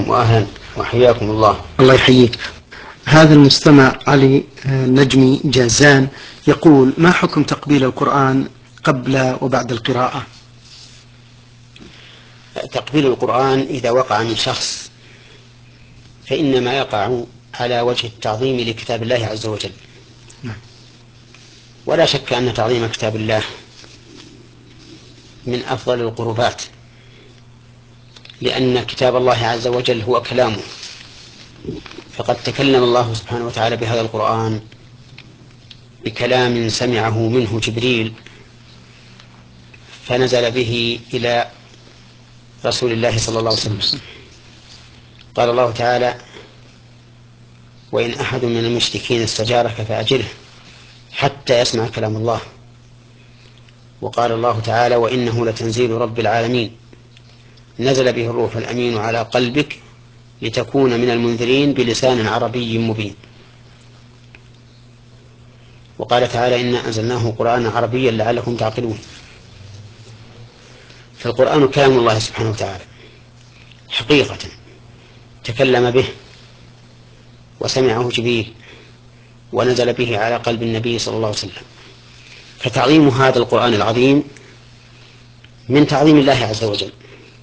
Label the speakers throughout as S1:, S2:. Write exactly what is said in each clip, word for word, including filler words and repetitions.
S1: وأهلا وحياكم الله.
S2: الله يحييك. هذا المستمع علي نجمي جازان يقول: ما حكم تقبيل القرآن قبل وبعد القراءة؟
S1: تقبيل القرآن إذا وقع من شخص فإنما يقع على وجه التعظيم لكتاب الله عز وجل، ولا شك أن تعظيم كتاب الله من أفضل القربات، لأن كتاب الله عز وجل هو كلامه، فقد تكلم الله سبحانه وتعالى بهذا القرآن بكلام سمعه منه جبريل فنزل به إلى رسول الله صلى الله عليه وسلم. قال الله تعالى: وإن أحد من المشركين استجارك فأجره حتى يسمع كلام الله. وقال الله تعالى: وإنه لتنزيل رب العالمين نزل به الروح الأمين على قلبك لتكون من المنذرين بلسان عربي مبين. وقال تعالى: إنا أنزلناه قرآنا عربيا لعلكم تعقلون. فالقرآن كلام الله سبحانه وتعالى حقيقة تكلم به وسمعه جبريل ونزل به على قلب النبي صلى الله عليه وسلم، فتعظيم هذا القرآن العظيم من تعظيم الله عز وجل،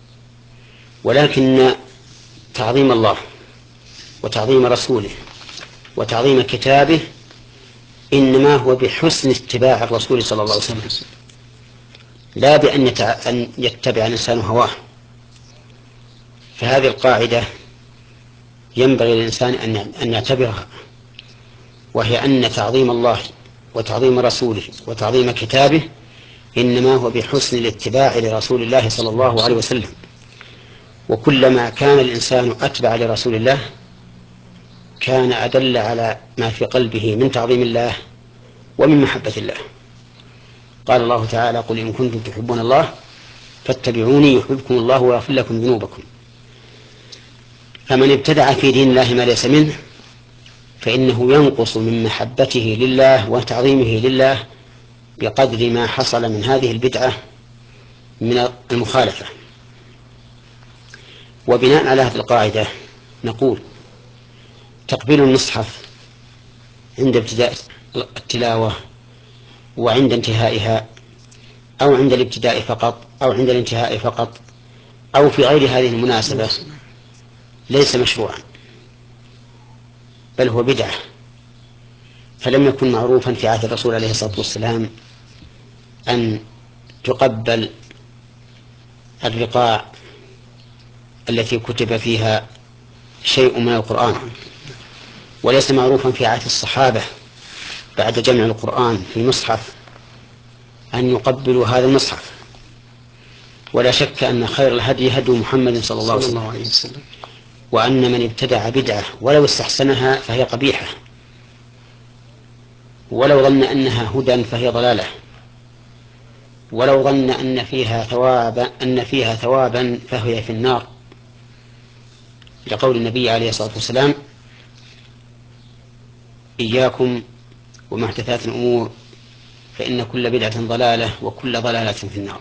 S1: ولكن تعظيم الله وتعظيم رسوله وتعظيم كتابه إنما هو بحسن اتباع الرسول صلى الله عليه وسلم، لا بأن يتبع الإنسان هواه. فهذه القاعدة ينبغي للإنسان أن يعتبرها، وهي أن تعظيم الله وتعظيم رسوله وتعظيم كتابه إنما هو بحسن الاتباع لرسول الله صلى الله عليه وسلم. وكلما كان الإنسان أتبع لرسول الله كان أدل على ما في قلبه من تعظيم الله ومن محبة الله. قال الله تعالى: قل إن كنتم تحبون الله فاتبعوني يحببكم الله ويغفر لكم ذنوبكم. فمن ابتدع في دين الله ما ليس منه فإنه ينقص من محبته لله وتعظيمه لله بقدر ما حصل من هذه البدعة من المخالفة. وبناء على هذه القاعدة نقول: تقبيل المصحف عند ابتداء التلاوة وعند انتهائها، أو عند الابتداء فقط أو عند الانتهاء فقط أو في غير هذه المناسبة ليس مشروعا، بل هو بدعة. فلم يكن معروفا في عهد الرسول عليه الصلاة والسلام أن تقبل الرقاع التي كتب فيها شيء من القرآن، وليس معروفا في عهد الصحابة بعد جمع القرآن في مصحف أن يقبلوا هذا المصحف. ولا شك أن خير الهدي هدي محمد صلى الله عليه وسلم، وأن من ابتدع بدعة ولو استحسنها فهي قبيحة، ولو ظن أنها هدى فهي ضلالة، ولو ظن أن فيها ثوابا أن فيها ثوابا فهي في النار، لقول النبي عليه الصلاة والسلام: إياكم ومحدثات الأمور فإن كل بدعة ضلالة وكل ضلالة في النار.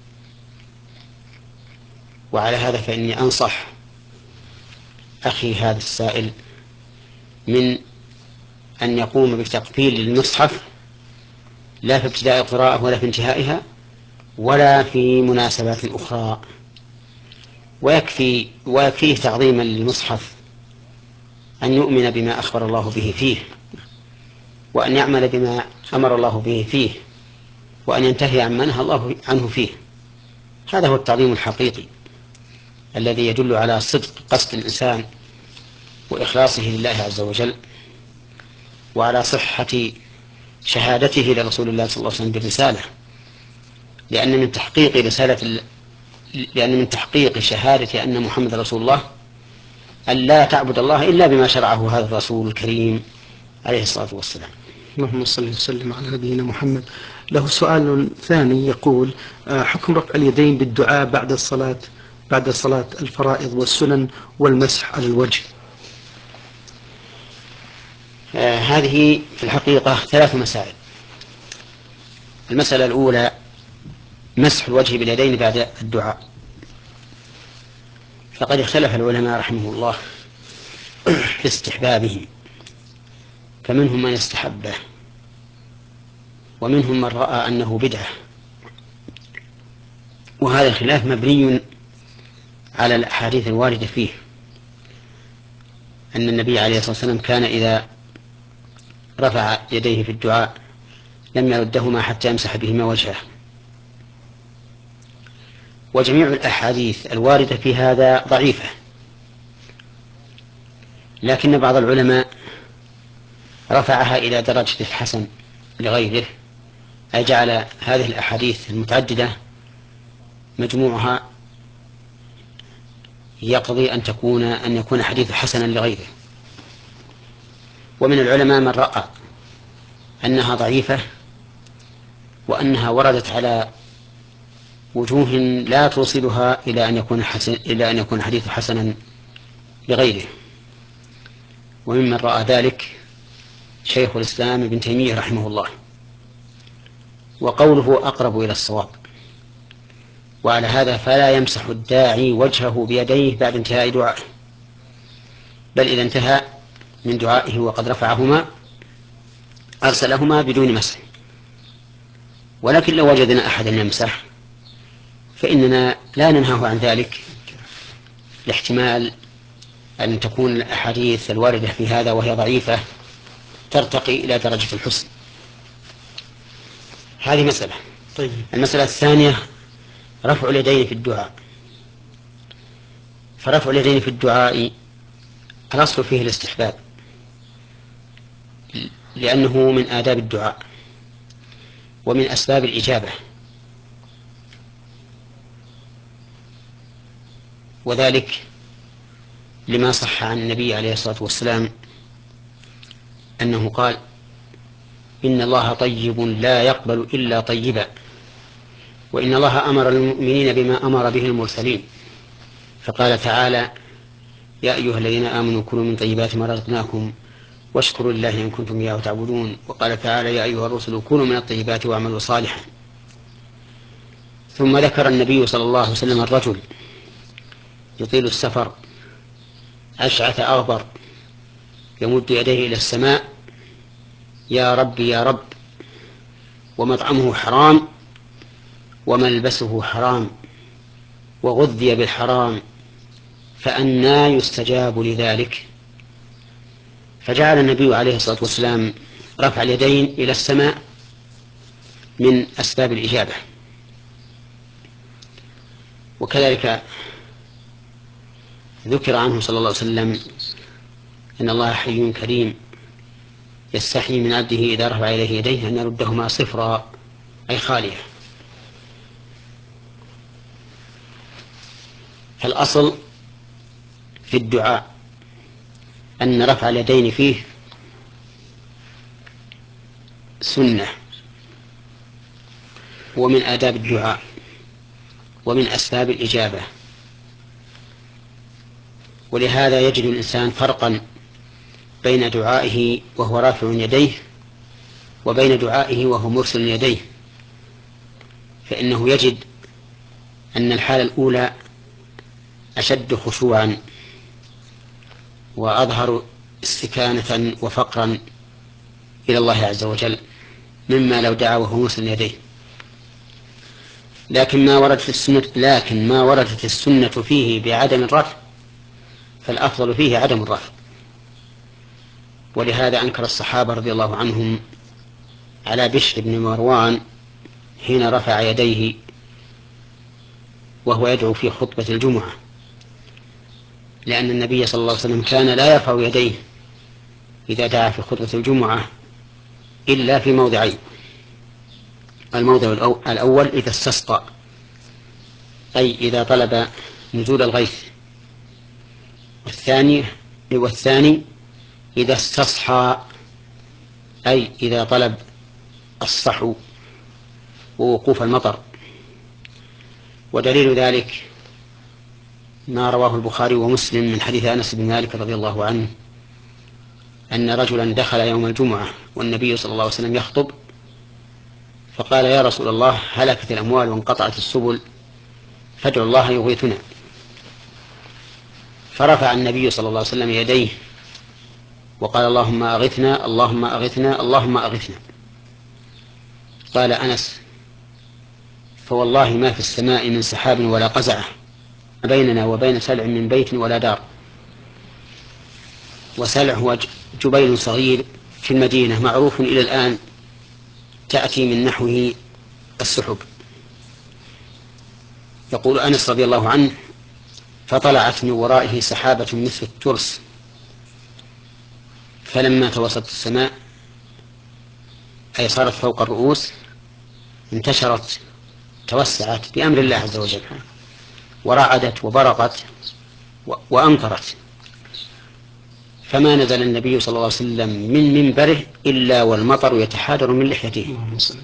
S1: وعلى هذا فإني أنصح أخي هذا السائل من أن يقوم بتقبيل المصحف لا في ابتداء القراءة ولا في انتهائها ولا في مناسبات أخرى، ويكفي ويكفيه تعظيما للمصحف أن يؤمن بما أخبر الله به فيه، وأن يعمل بما أمر الله به فيه، وأن ينتهي عما نهى الله عنه فيه. هذا هو التعظيم الحقيقي الذي يدل على صدق قصد الإنسان وإخلاصه لله عز وجل، وعلى صحة شهادته لرسول الله صلى الله عليه وسلم بالرسالة، لأن من تحقيق رسالة لأن من تحقيق شهادة أن محمد رسول الله أن لا تعبد الله إلا بما شرعه هذا الرسول الكريم عليه الصلاة والسلام.
S2: اللهم صل وسلم على نبينا محمد. له سؤال ثاني يقول: حكم رفع اليدين بالدعاء بعد الصلاة بعد صلاة الفرائض والسنن والمسح على الوجه.
S1: آه هذه في الحقيقة ثلاث مسائل. المسألة الأولى مسح الوجه باليدين بعد الدعاء. فقد اختلف العلماء رحمه الله في استحبابه، فمنهم من استحبه ومنهم من رأى أنه بدعة، وهذا الخلاف مبني على الأحاديث الواردة فيه، أن النبي عليه الصلاة والسلام كان إذا رفع يديه في الدعاء لم يردهما حتى يمسح بهما وجهه. وجميع الأحاديث الواردة في هذا ضعيفة، لكن بعض العلماء رفعها إلى درجة الحسن لغيره، أي جعل هذه الأحاديث المتعددة مجموعها يقضي أن تكون أن يكون حديث حسنا لغيره. ومن العلماء من رأى أنها ضعيفة وأنها وردت على وجوه لا توصلها إلى أن يكون حسن إلى أن يكون حديث حسنا لغيره. وممن رأى ذلك شيخ الإسلام ابن تيمية رحمه الله، وقوله أقرب إلى الصواب. وعلى هذا فلا يمسح الداعي وجهه بيديه بعد انتهاء دعائه، بل إذا انتهى من دعائه وقد رفعهما أرسلهما بدون مسح. ولكن لو وجدنا أحدا يمسح فإننا لا ننهاه عن ذلك، لاحتمال أن تكون الأحاديث الواردة في هذا وهي ضعيفة ترتقي إلى درجة الحسن. هذه مسألة.
S2: طيب.
S1: المسألة الثانية رفع اليدين في الدعاء. فرفع اليدين في الدعاء الأصل فيه الاستحباب، لأنه من آداب الدعاء ومن أسباب الإجابة، وذلك لما صح عن النبي عليه الصلاة والسلام أنه قال: إن الله طيب لا يقبل إلا طيبا، وإن الله أمر المؤمنين بما أمر به المرسلين، فقال تعالى: يا أيها الذين آمنوا كلوا من طيبات ما رزقناكم واشكروا لله إن كنتم إياه تعبدون. وقال تعالى: يا أيها الرسل كلوا من الطيبات واعملوا صالحا. ثم ذكر النبي صلى الله عليه وسلم الرجل يطيل السفر أشعث أغبر يمد يديه إلى السماء: يا رب يا رب، ومطعمه حرام وملبسه حرام وغذي بالحرام، فأنى يستجاب لذلك؟ فجعل النبي عليه الصلاة والسلام رفع اليدين إلى السماء من أسباب الإجابة. وكذلك ذكر عنه صلى الله عليه وسلم أن الله حي كريم يستحيي من عبده إذا رفع إليه يديه أن يردهما صفرا، أي خالية. فالأصل في الدعاء أن رفع اليدين فيه سنة ومن آداب الدعاء ومن أسباب الإجابة. ولهذا يجد الإنسان فرقا بين دعائه وهو رافع يديه وبين دعائه وهو مرسل يديه، فإنه يجد أن الحالة الأولى أشد خشوعا وأظهر استكانة وفقرا إلى الله عز وجل مما لو دعا وهو مرسل يديه. لكن ما وردت السنة لكن ما وردت السنة فيه بعدم الرفع فالأفضل فيه عدم الرفع. ولهذا أنكر الصحابة رضي الله عنهم على بشر بن مروان حين رفع يديه وهو يدعو في خطبة الجمعة، لأن النبي صلى الله عليه وسلم كان لا يرفع يديه إذا دعا في خطبة الجمعة إلا في موضعين: الموضع الأول إذا استسقى، أي إذا طلب نزول الغيث، والثاني والثاني إذا استصحى، أي إذا طلب الصحو ووقوف المطر. ودليل ذلك ما رواه البخاري ومسلم من حديث أنس بن مالك رضي الله عنه أن رجلا دخل يوم الجمعة والنبي صلى الله عليه وسلم يخطب، فقال: يا رسول الله، هلكت الأموال وانقطعت السبل، فادعوا الله يغيثنا. فرفع النبي صلى الله عليه وسلم يديه وقال اللهم أغثنا اللهم أغثنا اللهم أغثنا. قال أنس فوالله ما في السماء من سحاب ولا قزعة بيننا وبين سلع من بيت ولا دار. وسلع هو جبيل صغير في المدينة معروف إلى الآن تأتي من نحوه السحب. يقول أنس رضي الله عنه فطلعت من ورائه سحابة مثل الترس فلما توسطت السماء أي صارت فوق الرؤوس انتشرت توسعت بأمر الله عز وجل ورعدت وبرقت وأمطرت، فما نزل النبي صلى الله عليه وسلم من منبره إلا والمطر يتحادر من لحيته،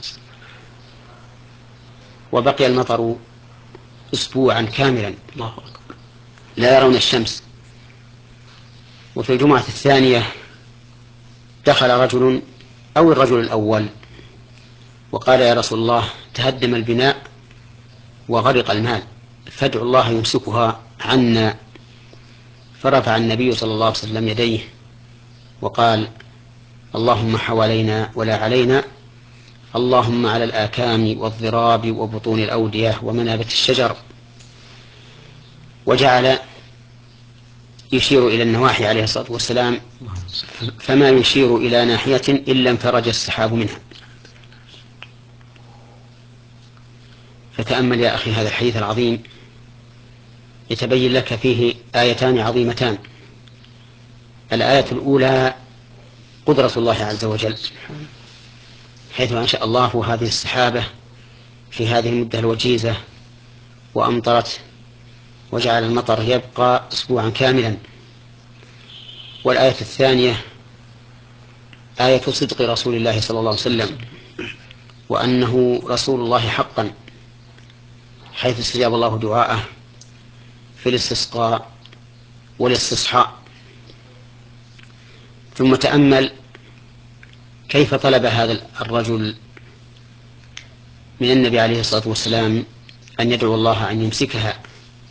S1: وبقي المطر أسبوعا كاملا لا يرون الشمس. وفي الجمعة الثانية دخل رجل أو الرجل الأول وقال يا رسول الله تهدم البناء وغرق المال فادعوا الله يمسكها عنا. فرفع النبي صلى الله عليه وسلم يديه وقال اللهم حوالينا ولا علينا، اللهم على الآكام والضراب وبطون الأودية ومنابت الشجر، وجعل يشير إلى النواحي عليه الصلاة والسلام فما يشير إلى ناحية إلا انفرج السحاب منها. فتأمل يا أخي هذا الحديث العظيم يتبين لك فيه آيتان عظيمتان. الآية الأولى قدرة الله عز وجل حيث أنشأ الله هذه السحابة في هذه المدة الوجيزة وأمطرت وجعل المطر يبقى أسبوعا كاملا. والآية الثانية آية صدق رسول الله صلى الله عليه وسلم وأنه رسول الله حقا، حيث استجاب الله دعاءه في الاستسقاء والاستصحاء. ثم تأمل كيف طلب هذا الرجل من النبي عليه الصلاة والسلام أن يدعو الله أن يمسكها،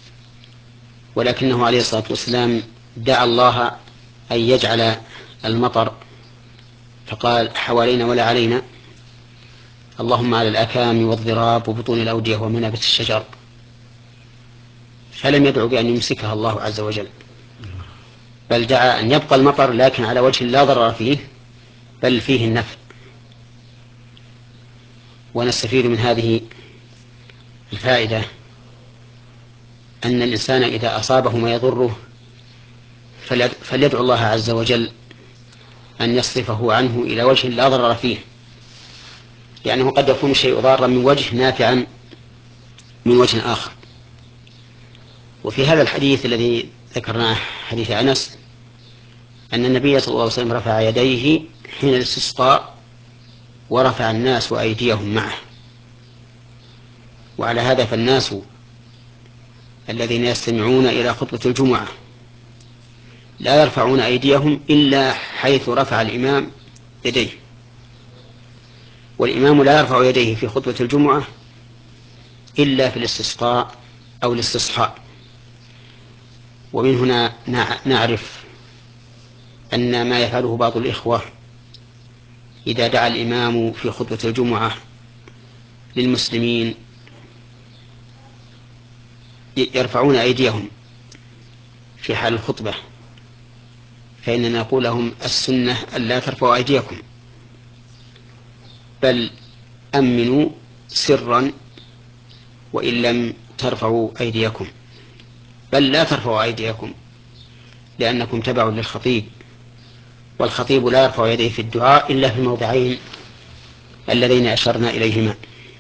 S1: ولكنه عليه الصلاة والسلام دعا الله أن يجعل المطر فقال حوالينا ولا علينا، اللهم على الأكام والضراب وبطون الأودية ومنابت الشجر، فلم يدعو بأن يمسكها الله عز وجل، بل دعا أن يبقى المطر لكن على وجه لا ضرر فيه بل فيه النفع. ونستفيد من هذه الفائدة أن الإنسان إذا أصابه ما يضره فليدعو الله عز وجل أن يصرفه عنه إلى وجه لا ضرر فيه، لأنه قد يكون الشيء ضارا من وجه نافعا من وجه آخر. وفي هذا الحديث الذي ذكرناه حديث أنس أن النبي صلى الله عليه وسلم رفع يديه حين الاستسقاء ورفع الناس أيديهم معه. وعلى هذا فالناس الذين يستمعون إلى خطبة الجمعة لا يرفعون أيديهم إلا حيث رفع الإمام يديه، والإمام لا يرفع يديه في خطبة الجمعة إلا في الاستسقاء أو الاستصحاء. ومن هنا نعرف أن ما يفعله بعض الإخوة إذا دعا الإمام في خطبة الجمعة للمسلمين يرفعون أيديهم في حال الخطبة، فإننا نقول لهم السنة أن لا ترفعوا أيديكم بل أمنوا سرا وإن لم ترفعوا أيديكم، بل لا ترفعوا أيديكم لأنكم تبع للخطيب، والخطيب لا يرفع يديه في الدعاء إلا في الموضعين اللذين أشرنا إليهما.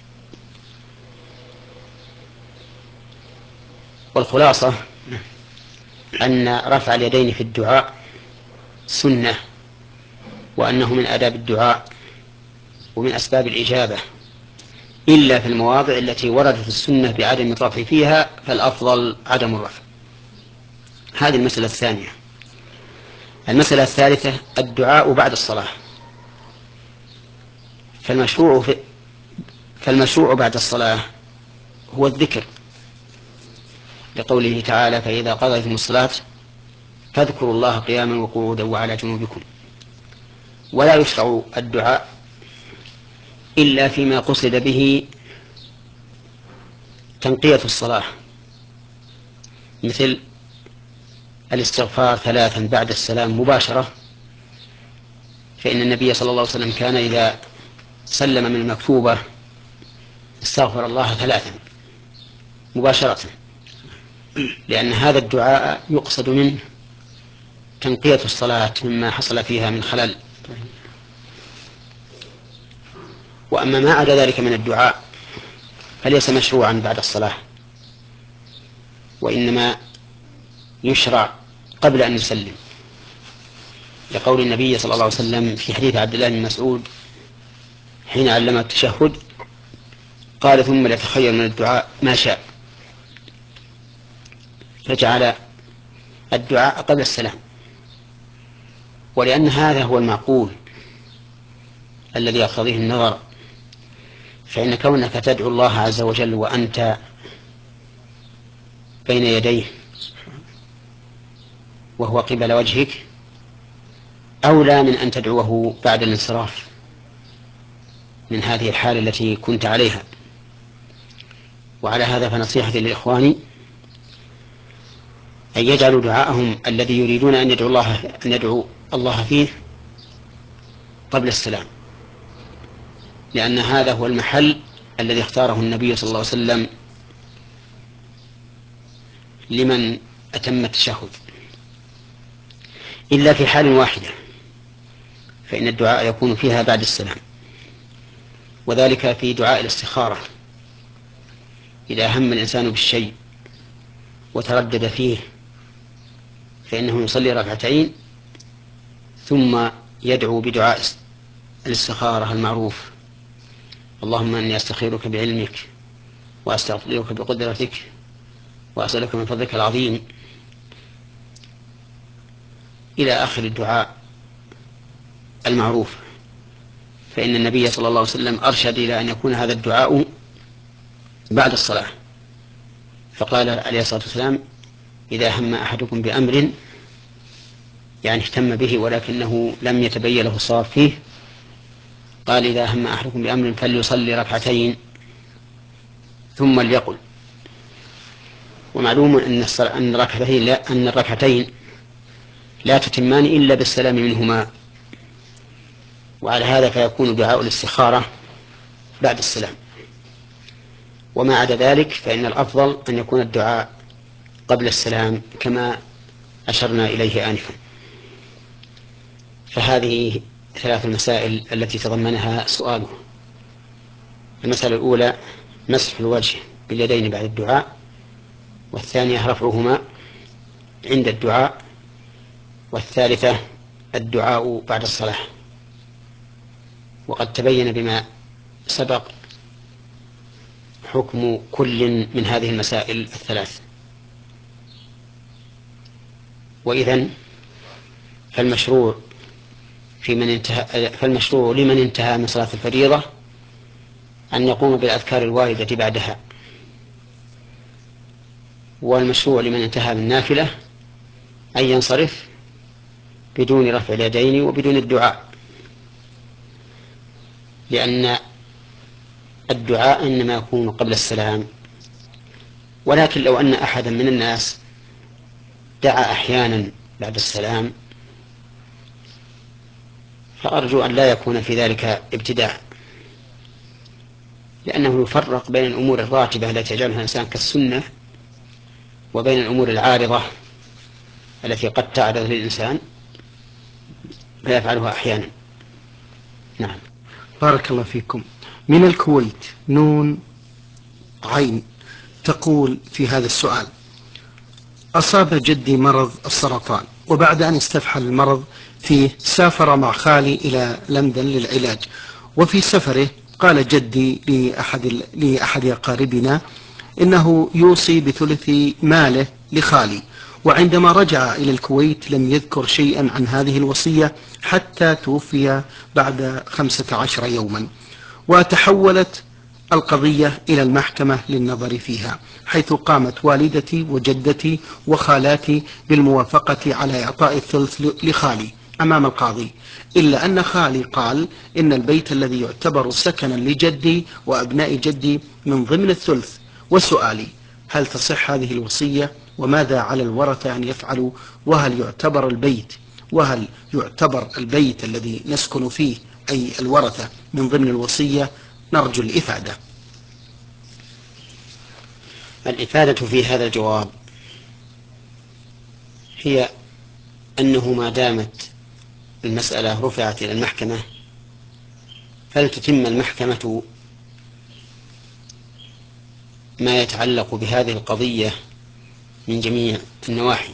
S1: والخلاصة أن رفع اليدين في الدعاء سنة، وأنه من آداب الدعاء ومن أسباب الإجابة، إلا في المواضع التي وردت السنة بعدم الرفع فيها فالأفضل عدم الرفع. هذه المسألة الثانية. المسألة الثالثة الدعاء بعد الصلاة. فالمشروع, في فالمشروع بعد الصلاة هو الذكر، لقوله تعالى فإذا قضيتم الصلاة فاذكروا الله قياما وقعودا وعلى جنوبكم. ولا يشرع الدعاء إلا فيما قصد به تنقية الصلاة، مثل الاستغفار ثلاثا بعد السلام مباشرة، فإن النبي صلى الله عليه وسلم كان إذا سلم من المكتوبة استغفر الله ثلاثا مباشرة، لأن هذا الدعاء يقصد منه تنقية الصلاة مما حصل فيها من خلل. وأما ما عدا ذلك من الدعاء فليس مشروعا بعد الصلاة، وإنما يشرع قبل أن يسلم، لقول النبي صلى الله عليه وسلم في حديث عبد الله بن مسعود حين علم التشهد قال ثم ليتخير من الدعاء ما شاء، فجعل الدعاء قبل السلام. ولأن هذا هو المعقول الذي يقتضيه النظر، فإن كونك تدعو الله عز وجل وأنت بين يديه وهو قبل وجهك أولى من أن تدعوه بعد الانصراف من هذه الحالة التي كنت عليها. وعلى هذا فنصيحتي للإخوان أن يجعلوا دعاءهم الذي يريدون أن يدعو الله أن يدعو الله فيه قبل السلام، لأن هذا هو المحل الذي اختاره النبي صلى الله عليه وسلم لمن أتم التشهد، إلا في حال واحدة فإن الدعاء يكون فيها بعد السلام، وذلك في دعاء الاستخارة، إذا هم الإنسان بالشيء وتردد فيه فإنه يصلي ركعتين ثم يدعو بدعاء الاستخارة المعروف: اللهم إني أستخيرك بعلمك وأستغفرك بقدرتك وأسألك من فضلك العظيم، إلى آخر الدعاء المعروف. فإن النبي صلى الله عليه وسلم أرشد إلى أن يكون هذا الدعاء بعد الصلاة، فقال عليه الصلاة والسلام: إذا هم أحدكم بأمر، يعني اهتم به ولكنه لم يتبين له الصواب فيه، قال: إذا هم أحدكم بأمر فليصلي ركعتين ثم ليقل. ومعلوم أن أن الركعتين لا أن الركعتين لا تتمان إلا بالسلام منهما، وعلى هذا فيكون دعاء الاستخارة بعد السلام. وما عدا ذلك فإن الأفضل أن يكون الدعاء قبل السلام كما أشرنا إليه آنفا. فهذه ثلاث المسائل التي تضمنها سؤاله. المسألة الأولى مسح الوجه باليدين بعد الدعاء، والثانية رفعهما عند الدعاء، والثالثة الدعاء بعد الصلاة. وقد تبين بما سبق حكم كل من هذه المسائل الثلاث. وإذن فالمشروع في من انتهى فالمشروع لمن انتهى من صلاة الفريضة أن يقوم بالأذكار الواردة بعدها، والمشروع لمن انتهى من نافلة أن ينصرف بدون رفع اليدين وبدون الدعاء، لأن الدعاء إنما يكون قبل السلام. ولكن لو أن أحدا من الناس دعا أحيانا بعد السلام فأرجو أن لا يكون في ذلك ابتداع، لأنه يفرق بين الأمور الراتبة التي يجعلها الإنسان كالسنة وبين الأمور العارضة التي قد تعرض للإنسان فيفعلها أحيانا. نعم.
S2: بارك الله فيكم. من الكويت نون عين تقول في هذا السؤال: أصاب جدي مرض السرطان، وبعد أن استفحل المرض فيه سافر مع خالي إلى لندن للعلاج، وفي سفره قال جدي لأحد, لأحد أقاربنا إنه يوصي بثلث ماله لخالي، وعندما رجع إلى الكويت لم يذكر شيئا عن هذه الوصية حتى توفي بعد خمسة عشر يوما، وتحولت القضية إلى المحكمة للنظر فيها، حيث قامت والدتي وجدتي وخالاتي بالموافقة على إعطاء الثلث لخالي أمام القاضي، إلا أن خالي قال إن البيت الذي يعتبر سكنا لجدي وأبناء جدي من ضمن الثلث. وسؤالي: هل تصح هذه الوصية؟ وماذا على الورثة أن يفعلوا؟ وهل يعتبر البيت وهل يعتبر البيت الذي نسكن فيه أي الورثة من ضمن الوصية؟ نرجو الإفادة.
S1: الإفادة في هذا الجواب هي أنه ما دامت المسألة رفعت إلى المحكمة فلتتم المحكمة ما يتعلق بهذه القضية من جميع النواحي.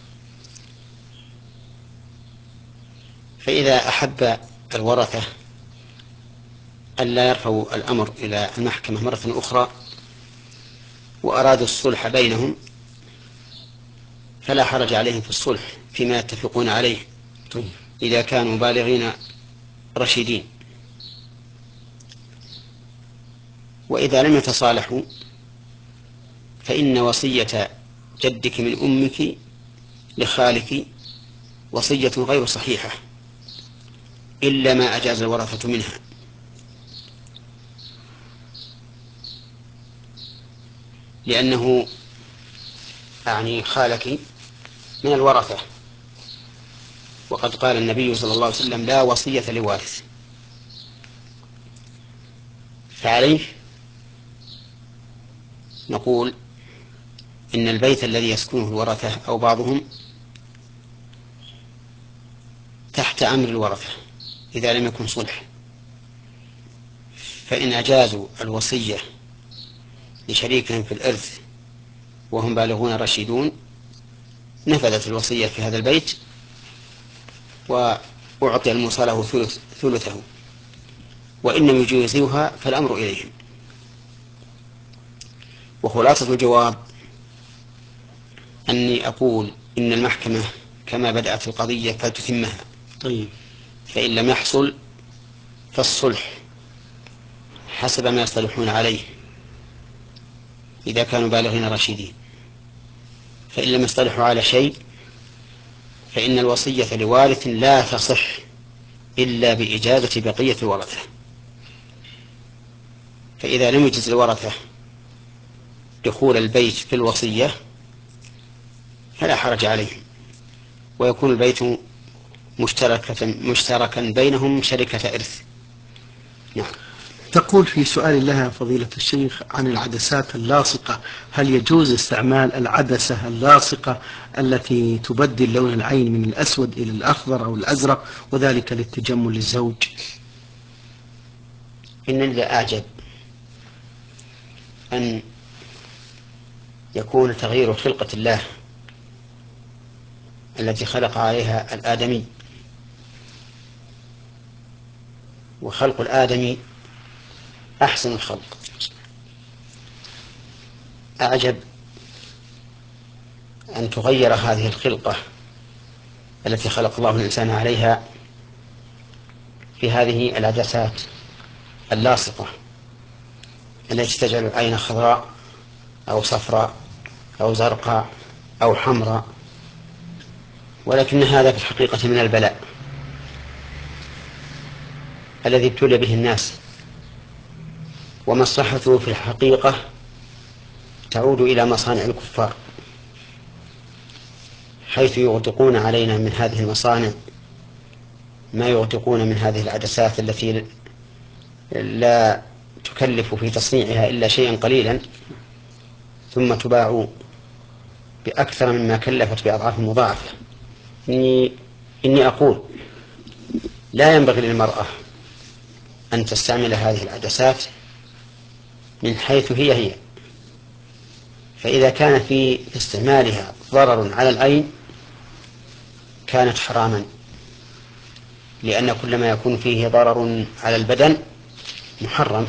S1: فإذا أحب الورثة ألا يرفعوا الأمر إلى المحكمة مرة أخرى وأرادوا الصلح بينهم فلا حرج عليهم في الصلح فيما يتفقون عليه إذا كانوا بالغين رشيدين. وإذا لم يتصالحوا فإن وصية جدك من أمك لخالك وصية غير صحيحة إلا ما أجاز الورثة منها، لأنه أعني خالك من الورثة، وقد قال النبي صلى الله عليه وسلم: لا وصية لوارث. فعليه نقول إن البيت الذي يسكنه الورثة أو بعضهم تحت أمر الورثة إذا لم يكن صلح، فإن أجازوا الوصية لشريكهم في الإرث وهم بالغون رشيدون نفذت الوصية في هذا البيت وأعطي الموصى له ثلث ثلثه، وإن لم يجوزوها فالأمر إليهم. وخلاصة الجواب أني أقول إن المحكمة كما بدأت القضية فلتتمها.
S2: طيب.
S1: فإن لم يحصل فالصلح حسب ما يصطلحون عليه إذا كانوا بالغين رشيدين. فإن لم يصطلحوا على شيء فإن الوصية لوارث لا تصح إلا بإجازة بقية الورثة. فإذا لم يجز الورثة دخول البيت في الوصية فلا حرج عليهم، ويكون البيت مشتركة مشتركا بينهم شركة إرث. نعم.
S2: تقول في سؤال لها فضيلة الشيخ عن العدسات اللاصقة: هل يجوز استعمال العدسة اللاصقة التي تبدل لون العين من الأسود إلى الأخضر أو الأزرق وذلك للتجمل للزوج؟
S1: إن الأعجب أن يكون تغيير خلقة الله التي خلق عليها الآدمي، وخلق الآدمي أحسن الخلق، أعجب أن تغير هذه الخلقة التي خلق الله الإنسان عليها في هذه العدسات اللاصقة التي تجعل العين خضراء أو صفراء أو زرقاء أو حمراء، ولكن هذا في الحقيقة من البلاء الذي ابتلي به الناس، ومصلحته في الحقيقة تعود إلى مصانع الكفار، حيث يغدقون علينا من هذه المصانع ما يغدقون من هذه العدسات التي لا تكلف في تصنيعها إلا شيئا قليلا، ثم تباع بأكثر مما كلفت بأضعاف مضاعفة. إني, إني أقول لا ينبغي للمرأة أن تستعمل هذه العدسات من حيث هي هي، فإذا كان في استعمالها ضرر على العين كانت حراما، لأن كل ما يكون فيه ضرر على البدن محرم،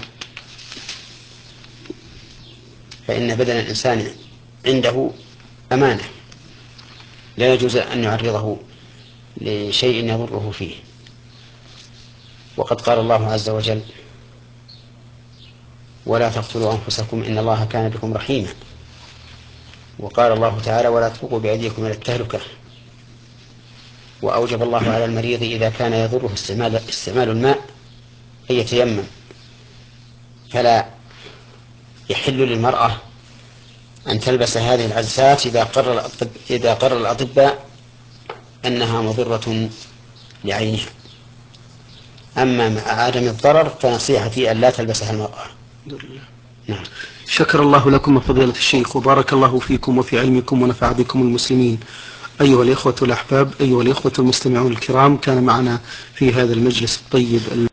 S1: فإن بدن الإنسان عنده أمانة لا يجوز أن يعرضه لشيء يضره فيه. وقد قال الله عز وجل: ولا تقتلوا أنفسكم إن الله كان بكم رحيما. وقال الله تعالى ولا تلقوا بأيديكم إلى التهلكة. وأوجب الله على المريض إذا كان يضره استعمال, استعمال الماء أن يتيمم، فلا يحل للمرأة أن تلبس هذه العدسات إذا قرر الأطباء, إذا قرر الأطباء أنها مضرة لعينها. أما مع عدم الضرر فنصيحتي أن لا تلبسها المرأة. نعم.
S2: شكر الله لكم فضيلة الشيخ، وبارك الله فيكم وفي علمكم ونفع بكم المسلمين. أيها الإخوة الأحباب، أيها الإخوة المستمعون الكرام، كان معنا في هذا المجلس الطيب